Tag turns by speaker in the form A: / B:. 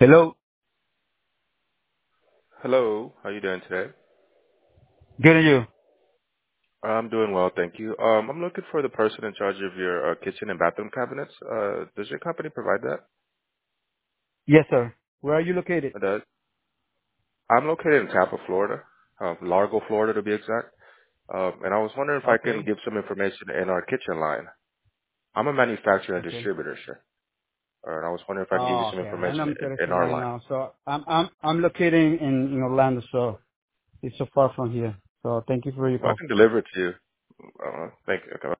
A: Hello.
B: Hello, how you doing today?
A: Good to you.
B: I'm doing well, thank you. I'm looking for the person in charge of your kitchen and bathroom cabinets. Does your company provide that?
A: Yes, sir. Where are you located?
B: It does. I'm located in Tampa, Florida, Largo, Florida to be exact. And I was wondering if I can
A: Okay.
B: give some information in our kitchen line. I'm a manufacturer and
A: Okay.
B: distributor, sir. And I was wondering if I can give you
A: Oh,
B: some
A: okay. I'm not
B: information in
A: interested
B: our
A: right
B: line.
A: now. So I'm located in Orlando, so it's so far from here. So thank you for your
B: Well, I
A: call.
B: can deliver it to you. Thank you. Okay.